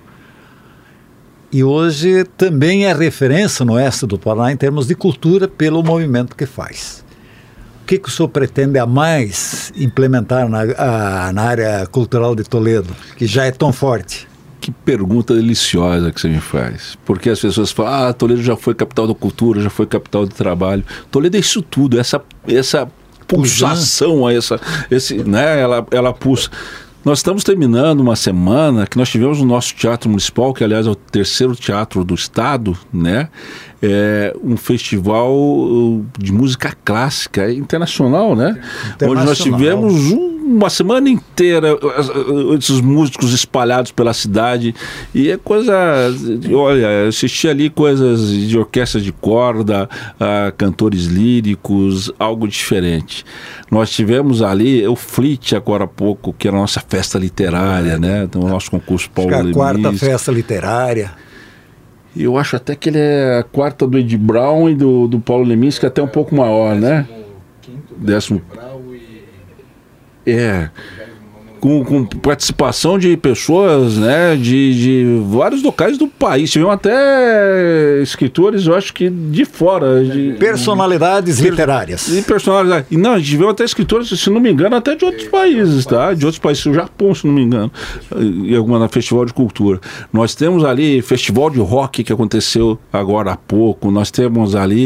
E hoje também é referência no oeste do Paraná em termos de cultura pelo movimento que faz. O que o senhor pretende a mais implementar na área cultural de Toledo, que já é tão forte? Que pergunta deliciosa que você me faz. Porque as pessoas falam, Toledo já foi capital da cultura, já foi capital do trabalho. Toledo é isso tudo, essa pulsação, né? Ela pulsa. Nós estamos terminando uma semana que nós tivemos no nosso teatro municipal, que aliás é o 3º teatro do estado, né? Um festival de música clássica internacional, né? Onde nós tivemos uma semana inteira esses músicos espalhados pela cidade, e é coisa, olha, eu assisti ali coisas de orquestra de corda, cantores líricos, algo diferente. Nós tivemos ali o FLIT agora há pouco, que era a nossa festa literária, né? Então, o nosso concurso Paulo Leminski. A 4ª festa literária. Eu acho até que ele é a 4ª do Ed Brown e do Paulo Leminski, até um pouco maior, né? 15º com participação de pessoas, né, de vários locais do país. Tivemos até escritores, eu acho que de fora. Personalidades literárias. E personalidades. E não, tivemos até escritores, se não me engano, até de outros países, tá? De outros países, o Japão, se não me engano, em alguma festival de cultura. Nós temos ali festival de rock que aconteceu agora há pouco. Nós temos ali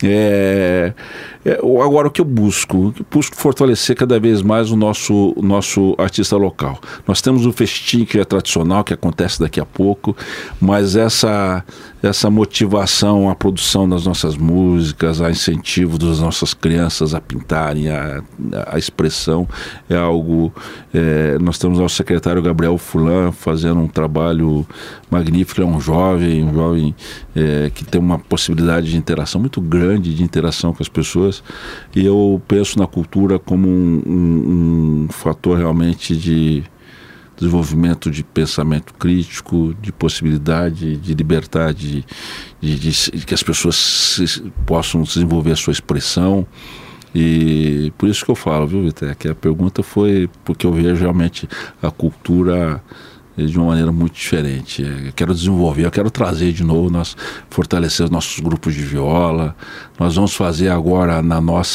agora o que eu busco fortalecer cada vez mais o nosso artista local. Nós temos o festim, que é tradicional, que acontece daqui a pouco, mas essa motivação à produção das nossas músicas, a incentivo das nossas crianças a pintarem, a expressão é algo... nós temos o secretário Gabriel Fulan fazendo um trabalho magnífico. Ele é um jovem que tem uma possibilidade de interação muito grande, de interação com as pessoas, e eu penso na cultura como um fator realmente de desenvolvimento de pensamento crítico, de possibilidade de liberdade, de que as pessoas possam desenvolver a sua expressão. E por isso que eu falo, viu, Vitor, que a pergunta foi porque eu vejo realmente a cultura de uma maneira muito diferente. Eu quero desenvolver, eu quero trazer de novo, nós fortalecer os nossos grupos de viola. Nós vamos fazer agora nas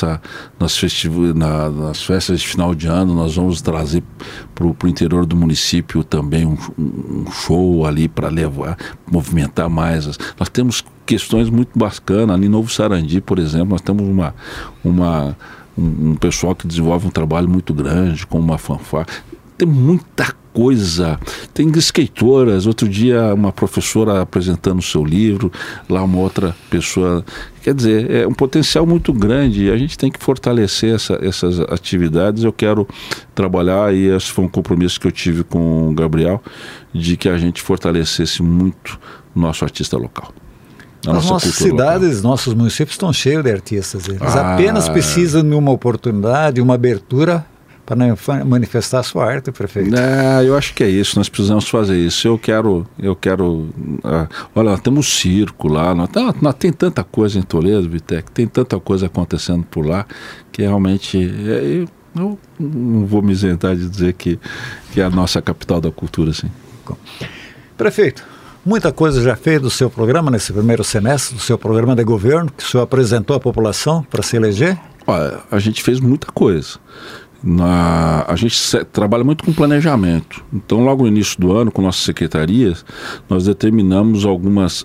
festas de final de ano, nós vamos trazer para o interior do município também um show ali para movimentar mais. Nós temos questões muito bacanas ali em Novo Sarandi, por exemplo. Nós temos um pessoal que desenvolve um trabalho muito grande com uma fanfarra. tem muita coisa. Tem escritoras, outro dia uma professora apresentando o seu livro, lá uma outra pessoa. Quer dizer, é um potencial muito grande, a gente tem que fortalecer essas atividades. Eu quero trabalhar, e esse foi um compromisso que eu tive com o Gabriel, de que a gente fortalecesse muito o nosso artista local. As nossas cidades, local. Nossos municípios estão cheios de artistas. Eles apenas precisam de uma oportunidade, uma abertura para manifestar a sua arte, prefeito. Eu acho que é isso, nós precisamos fazer isso. Eu quero olha, nós temos circo lá, nós tem tanta coisa em Toledo, Vitec, tem tanta coisa acontecendo por lá, que realmente eu não vou me isentar de dizer que é a nossa capital da cultura, assim. Prefeito, muita coisa já fez do seu programa nesse primeiro semestre, do seu programa de governo, que o senhor apresentou à população para se eleger? Olha, a gente fez muita coisa. A gente trabalha muito com planejamento. Então, logo no início do ano, com nossas secretarias, nós determinamos algumas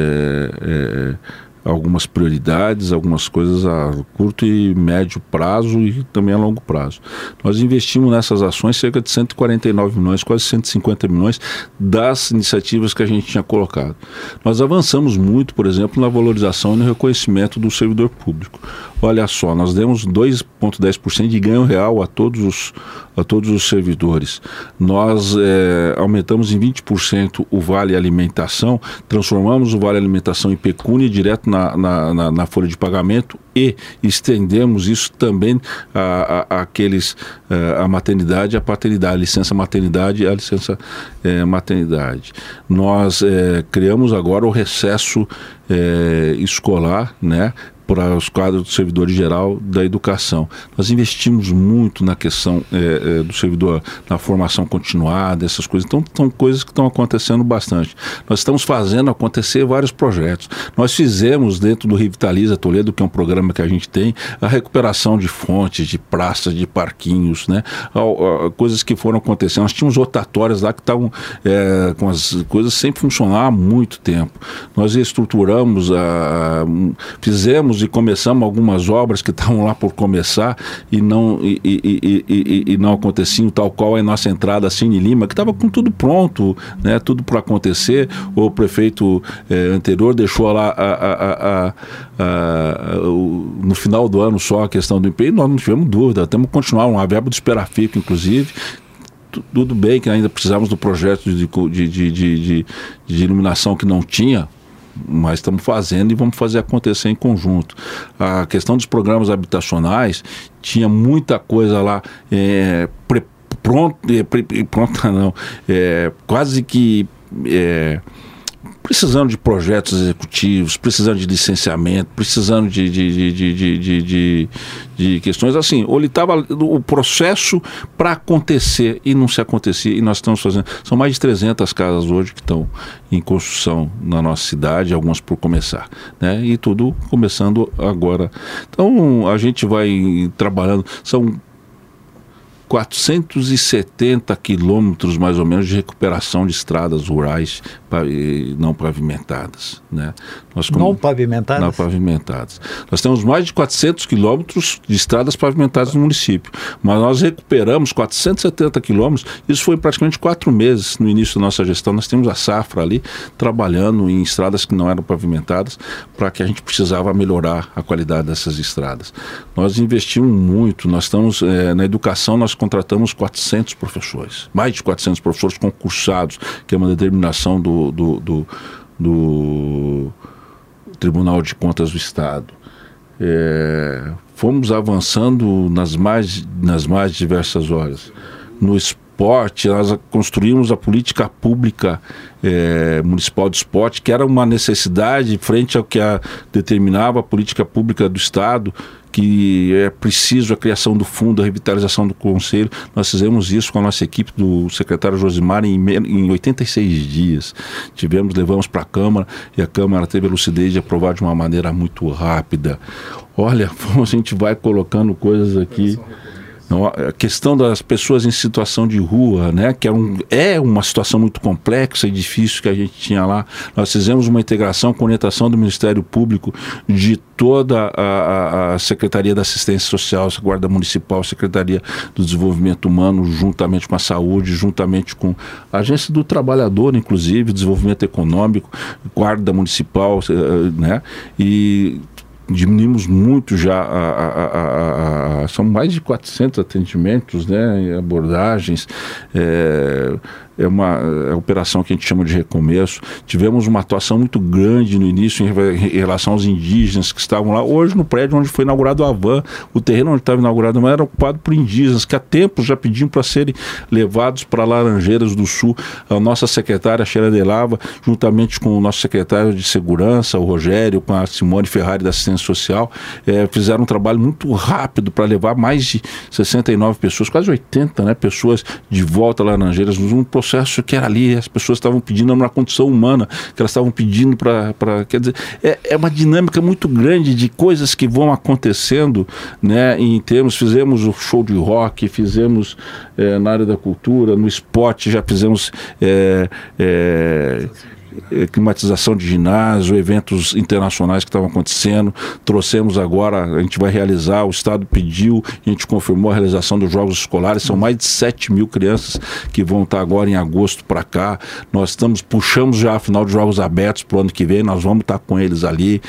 prioridades, algumas coisas a curto e médio prazo e também a longo prazo. Nós investimos nessas ações cerca de 149 milhões, quase 150 milhões das iniciativas que a gente tinha colocado. Nós avançamos muito, por exemplo, na valorização e no reconhecimento do servidor público. Olha só, nós demos 2,10% de ganho real a todos os servidores. Nós aumentamos em 20% o Vale Alimentação, transformamos o Vale Alimentação em pecúnia direto na folha de pagamento e estendemos isso também a maternidade e a paternidade, a licença maternidade e a licença maternidade. Nós criamos agora o recesso escolar, né, para os quadros do servidor geral da educação. Nós investimos muito na questão do servidor, na formação continuada, essas coisas. Então, são coisas que estão acontecendo bastante. Nós estamos fazendo acontecer vários projetos. Nós fizemos dentro do Revitaliza Toledo, que é um programa que a gente tem, a recuperação de fontes, de praças, de parquinhos, né? Coisas que foram acontecendo. Nós tínhamos rotatórias lá que estavam com as coisas sem funcionar há muito tempo. Nós estruturamos, fizemos e começamos algumas obras que estavam lá por começar e não aconteciam, tal qual a nossa entrada Cine Lima, que estava com tudo pronto, né, tudo para acontecer. O prefeito anterior deixou lá no final do ano só a questão do empenho, nós não tivemos dúvida, temos que continuar, uma verba do Esperafico, inclusive. Tudo bem que ainda precisávamos do projeto de iluminação que não tinha, mas estamos fazendo e vamos fazer acontecer em conjunto. A questão dos programas habitacionais, tinha muita coisa lá quase que precisando de projetos executivos, precisando de licenciamento, precisando de questões assim. Ou ele estava o processo para acontecer e não se acontecia, e nós estamos fazendo. São mais de 300 casas hoje que estão em construção na nossa cidade, algumas por começar, né? E tudo começando agora. Então a gente vai trabalhando, são 470 quilômetros mais ou menos de recuperação de estradas rurais não pavimentadas, né? Não pavimentadas? Não pavimentadas. Nós temos mais de 400 quilômetros de estradas pavimentadas no município, mas nós recuperamos 470 quilômetros, isso foi em praticamente 4 meses no início da nossa gestão. Nós temos a safra ali, trabalhando em estradas que não eram pavimentadas, para que a gente precisava melhorar a qualidade dessas estradas. Nós investimos muito, nós estamos na educação, nós contratamos 400 professores, mais de 400 professores concursados, que é uma determinação do Tribunal de Contas do Estado. Fomos avançando nas mais diversas horas. No esporte, nós construímos a política pública municipal de esporte, que era uma necessidade frente ao que determinava a política pública do Estado, que é preciso a criação do fundo, a revitalização do conselho. Nós fizemos isso com a nossa equipe do secretário Josimar em 86 dias. Levamos para a Câmara, e a Câmara teve a lucidez de aprovar de uma maneira muito rápida. Olha, a gente vai colocando coisas aqui. A questão das pessoas em situação de rua, né, que é uma situação muito complexa e difícil que a gente tinha lá. Nós fizemos uma integração com orientação do Ministério Público de toda a Secretaria da Assistência Social, a Guarda Municipal, a Secretaria do Desenvolvimento Humano, juntamente com a Saúde, juntamente com a Agência do Trabalhador, inclusive, Desenvolvimento Econômico, Guarda Municipal, né, e diminuímos muito já, são mais de 400 atendimentos, né, abordagens, é uma operação que a gente chama de recomeço. Tivemos uma atuação muito grande no início em relação aos indígenas que estavam lá. Hoje, no prédio onde foi inaugurado a van, o terreno onde estava inaugurado era ocupado por indígenas, que há tempos já pediam para serem levados para Laranjeiras do Sul. A nossa secretária, Sheila de Lava, juntamente com o nosso secretário de Segurança, o Rogério, com a Simone Ferrari da Assistência Social, fizeram um trabalho muito rápido para levar mais de 69 pessoas, quase 80, né, pessoas de volta a Laranjeiras, num processo que era ali, as pessoas estavam pedindo uma condição humana, que elas estavam pedindo para quer dizer, é uma dinâmica muito grande de coisas que vão acontecendo, né, fizemos o show de rock, fizemos na área da cultura, no esporte, já fizemos climatização de ginásio, eventos internacionais que estavam acontecendo, trouxemos agora, a gente vai realizar, o Estado pediu, a gente confirmou a realização dos Jogos Escolares, são mais de 7 mil crianças que vão estar agora em agosto para cá, nós puxamos já a final de Jogos Abertos para o ano que vem, nós vamos estar com eles ali,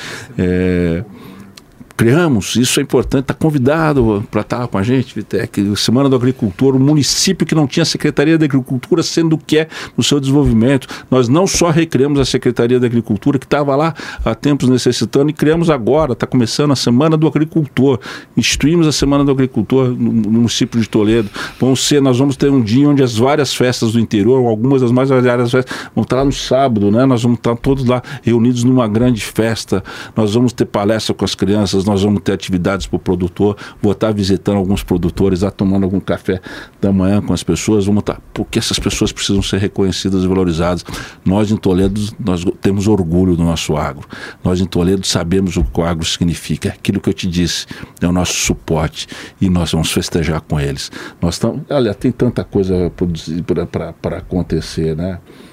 criamos, isso é importante, está convidado para estar com a gente, Vitec, Semana do Agricultor, um município que não tinha Secretaria da Agricultura, sendo que é no seu desenvolvimento. Nós não só recriamos a Secretaria da Agricultura, que estava lá há tempos necessitando, e criamos agora, está começando a Semana do Agricultor, instituímos a Semana do Agricultor no município de Toledo. Nós vamos ter um dia onde as várias festas do interior, algumas das mais variadas festas, vão estar lá no sábado, né? Nós vamos estar todos lá reunidos numa grande festa, nós vamos ter palestra com as crianças, nós vamos ter atividades para o produtor, vou estar visitando alguns produtores, tomando algum café da manhã com as pessoas, porque essas pessoas precisam ser reconhecidas e valorizadas. Nós em Toledo, nós temos orgulho do nosso agro, nós em Toledo sabemos o que o agro significa, aquilo que eu te disse, é o nosso suporte, e nós vamos festejar com eles. Olha, tem tanta coisa para acontecer, né?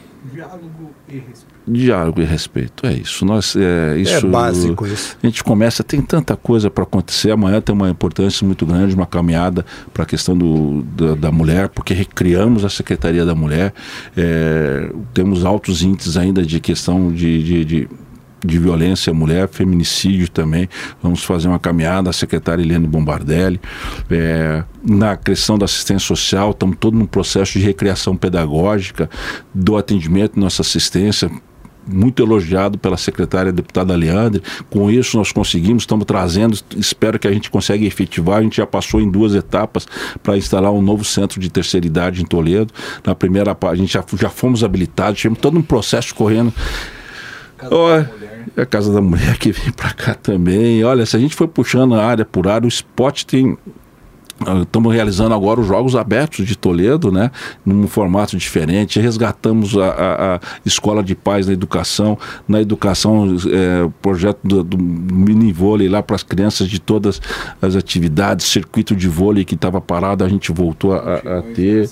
Diálogo e respeito, é isso. É básico isso. A gente começa, tem tanta coisa para acontecer. Amanhã tem uma importância muito grande, uma caminhada para a questão da mulher, porque recriamos a Secretaria da Mulher. Temos altos índices ainda de questão de violência à mulher, feminicídio também. Vamos fazer uma caminhada, a secretária Eliane Bombardelli. Na questão da assistência social, estamos todos num processo de recriação pedagógica do atendimento, nossa assistência, muito elogiado pela secretária deputada Leandre. Com isso nós estamos trazendo, espero que a gente consiga efetivar. A gente já passou em 2 etapas para instalar um novo centro de terceira idade em Toledo. Na primeira, a gente já fomos habilitados, tivemos todo um processo correndo. É a Casa da Mulher que vem para cá também. Olha, se a gente for puxando área por área, o esporte tem... Estamos realizando agora os Jogos Abertos de Toledo, né, num formato diferente. Resgatamos a Escola de Paz na educação, o projeto do mini vôlei lá para as crianças de todas as atividades, circuito de vôlei que estava parado, a gente voltou a ter.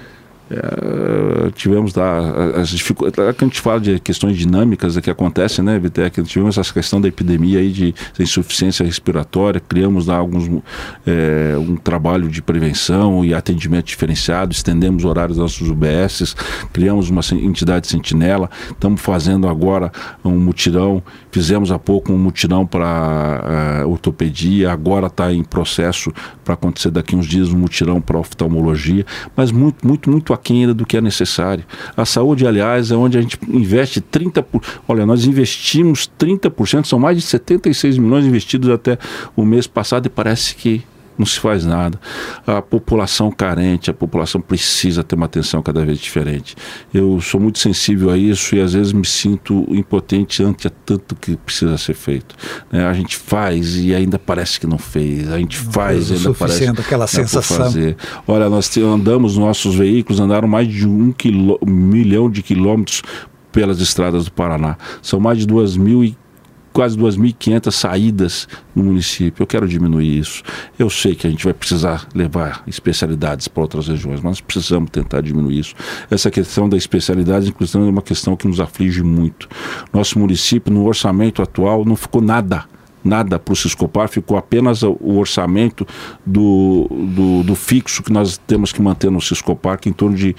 Tivemos as dificuldades, a gente fala de questões dinâmicas que acontecem, né, Vitec? Tivemos essa questão da epidemia aí de insuficiência respiratória, criamos lá um trabalho de prevenção e atendimento diferenciado, estendemos horários das nossos UBSs, criamos uma entidade sentinela, estamos fazendo agora um mutirão, fizemos há pouco um mutirão para ortopedia, agora está em processo para acontecer daqui uns dias um mutirão para oftalmologia, mas muito aquém ainda do que é necessário. A saúde, aliás, é onde a gente investe 30%. Olha, nós investimos 30%, são mais de 76 milhões investidos até o mês passado e parece que não se faz nada. A população carente, a população precisa ter uma atenção cada vez diferente. Eu sou muito sensível a isso e às vezes me sinto impotente ante a tanto que precisa ser feito. A gente faz e ainda parece que não fez. A gente faz e ainda parece aquela sensação. Fazer. Olha, nós nossos veículos andaram mais de 1 milhão de quilômetros pelas estradas do Paraná. São mais de 2.500 quase 2.500 saídas no município. Eu quero diminuir isso. Eu sei que a gente vai precisar levar especialidades para outras regiões, mas precisamos tentar diminuir isso. Essa questão da especialidade, inclusive, é uma questão que nos aflige muito. Nosso município, no orçamento atual, não ficou nada para o Siscopar, ficou apenas o orçamento do fixo que nós temos que manter no Siscopar, que é em torno de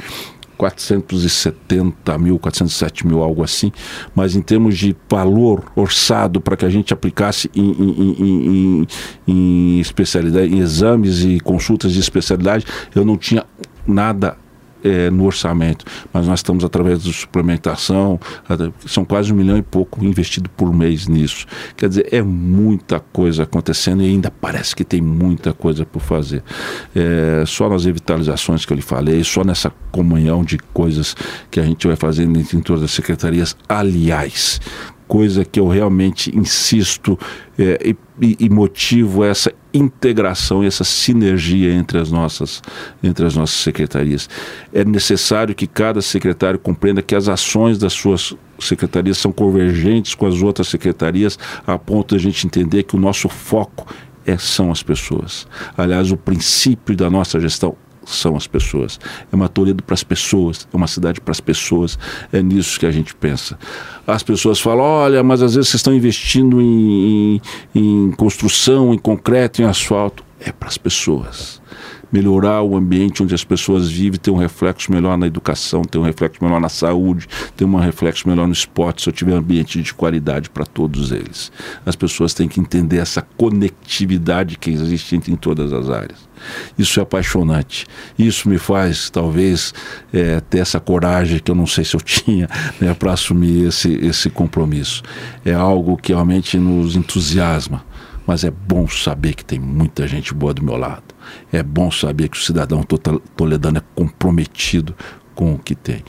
470 mil, 407 mil, algo assim, mas em termos de valor orçado para que a gente aplicasse em especialidade, em exames e consultas de especialidade, eu não tinha nada no orçamento, mas nós estamos através de suplementação, são quase 1 milhão e pouco investido por mês nisso. Quer dizer, é muita coisa acontecendo e ainda parece que tem muita coisa por fazer. Só nas revitalizações que eu lhe falei, só nessa comunhão de coisas que a gente vai fazendo em todas as secretarias, aliás, coisa que eu realmente insisto e motivo essa integração e essa sinergia entre as nossas secretarias. É necessário que cada secretário compreenda que as ações das suas secretarias são convergentes com as outras secretarias, a ponto de a gente entender que o nosso foco são as pessoas. Aliás, o princípio da nossa gestão são as pessoas. É uma Toledo para as pessoas, é uma cidade para as pessoas, é nisso que a gente pensa. As pessoas falam, olha, mas às vezes vocês estão investindo em construção, em concreto, em asfalto. É para as pessoas. Melhorar o ambiente onde as pessoas vivem, ter um reflexo melhor na educação, ter um reflexo melhor na saúde, ter um reflexo melhor no esporte, se eu tiver um ambiente de qualidade para todos eles. As pessoas têm que entender essa conectividade que existe em todas as áreas. Isso é apaixonante. Isso me faz, talvez, ter essa coragem que eu não sei se eu tinha, né, para assumir esse compromisso. É algo que realmente nos entusiasma. Mas é bom saber que tem muita gente boa do meu lado. É bom saber que o cidadão toledano é comprometido com o que tem.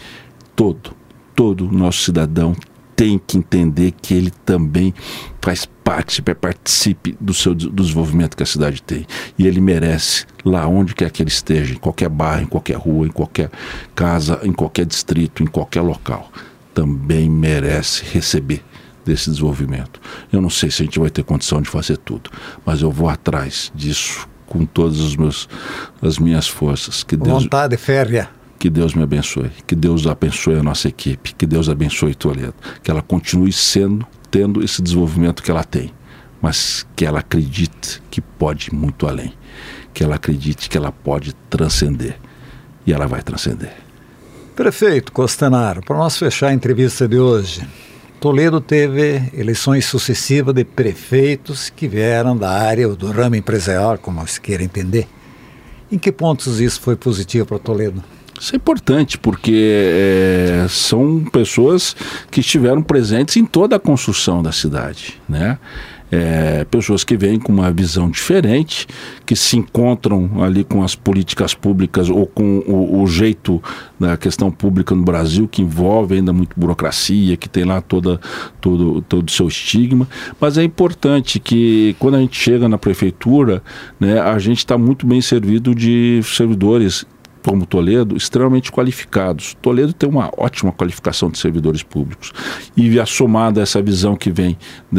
Todo nosso cidadão tem que entender que ele também faz parte, participe do desenvolvimento que a cidade tem. E ele merece, lá onde quer que ele esteja, em qualquer bairro, em qualquer rua, em qualquer casa, em qualquer distrito, em qualquer local, também merece receber desse desenvolvimento. Eu não sei se a gente vai ter condição de fazer tudo, mas eu vou atrás disso com todas as minhas forças. Que Deus, vontade férrea. Que Deus me abençoe, que Deus abençoe a nossa equipe, que Deus abençoe Toledo, que ela continue tendo esse desenvolvimento que ela tem, mas que ela acredite que pode ir muito além, que ela acredite que ela pode transcender, e ela vai transcender. Prefeito Costenaro, para nós fechar a entrevista de hoje, Toledo teve eleições sucessivas de prefeitos que vieram da área ou do ramo empresarial, como se queira entender. Em que pontos isso foi positivo para Toledo? Isso é importante, porque são pessoas que estiveram presentes em toda a construção da cidade, né? Pessoas que vêm com uma visão diferente, que se encontram ali com as políticas públicas ou com o jeito da questão pública no Brasil, que envolve ainda muito burocracia, que tem lá todo o seu estigma. Mas é importante que quando a gente chega na prefeitura, né, a gente está muito bem servido de servidores como Toledo, extremamente qualificados. Toledo tem uma ótima qualificação de servidores públicos. E assomada essa visão que vem,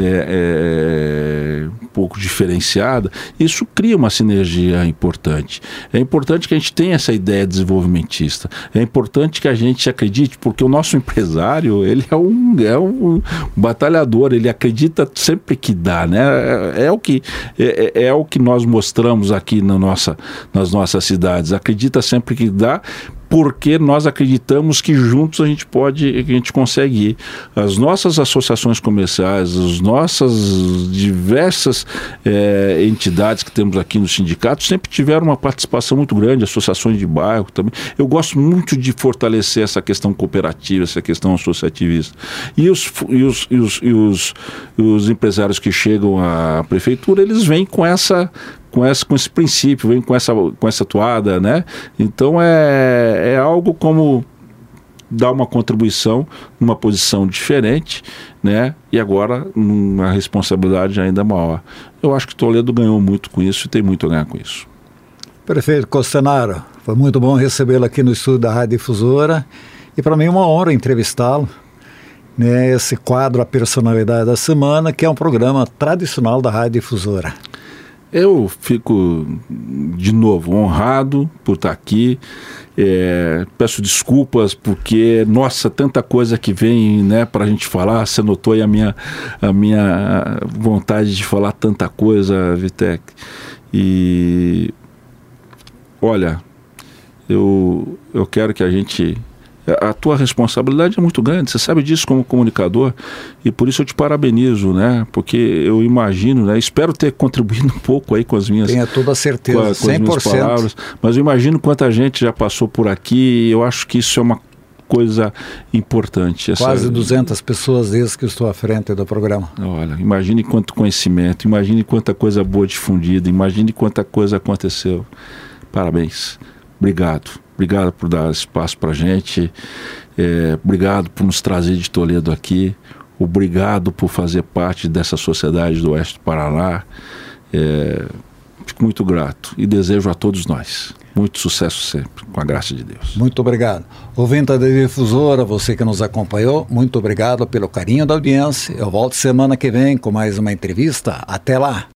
né, um pouco diferenciada, isso cria uma sinergia importante. É importante que a gente tenha essa ideia desenvolvimentista. É importante que a gente acredite, porque o nosso empresário, ele é um batalhador, ele acredita sempre que dá, né? É o que nós mostramos aqui nas nossas cidades. Acredita sempre que dá, porque nós acreditamos que juntos a gente consegue ir. As nossas associações comerciais, as nossas diversas entidades que temos aqui no sindicato sempre tiveram uma participação muito grande, associações de bairro também. Eu gosto muito de fortalecer essa questão cooperativa, essa questão associativista. E os empresários que chegam à prefeitura, eles vêm com esse princípio, vem com essa toada, né? Então é algo como dar uma contribuição numa posição diferente, né? E agora uma responsabilidade ainda maior. Eu acho que Toledo ganhou muito com isso e tem muito a ganhar com isso. Prefeito Costenaro, foi muito bom recebê-lo aqui no estúdio da Rádio Difusora e para mim uma honra entrevistá-lo. né, esse quadro A Personalidade da Semana, que é um programa tradicional da Rádio Difusora. Eu fico, de novo, honrado por estar aqui. Peço desculpas porque, nossa, tanta coisa que vem, né, para a gente falar. Você notou aí a minha vontade de falar tanta coisa, Vitek. E, olha, eu quero que a gente... A tua responsabilidade é muito grande, você sabe disso como comunicador, e por isso eu te parabenizo, né? Porque eu imagino, né? Espero ter contribuído um pouco aí com as minhas... Tenha toda a certeza, com 100%. As minhas palavras, mas eu imagino quanta gente já passou por aqui, e eu acho que isso é uma coisa importante. Quase 200 pessoas desde que eu estou à frente do programa. Olha, imagine quanto conhecimento, imagine quanta coisa boa difundida, imagine quanta coisa aconteceu. Parabéns. Obrigado por dar espaço para a gente, obrigado por nos trazer de Toledo aqui, obrigado por fazer parte dessa sociedade do Oeste do Paraná. Fico muito grato e desejo a todos nós muito sucesso sempre, com a graça de Deus. Muito obrigado. Ouvinte da Difusora, você que nos acompanhou, muito obrigado pelo carinho da audiência. Eu volto semana que vem com mais uma entrevista. Até lá!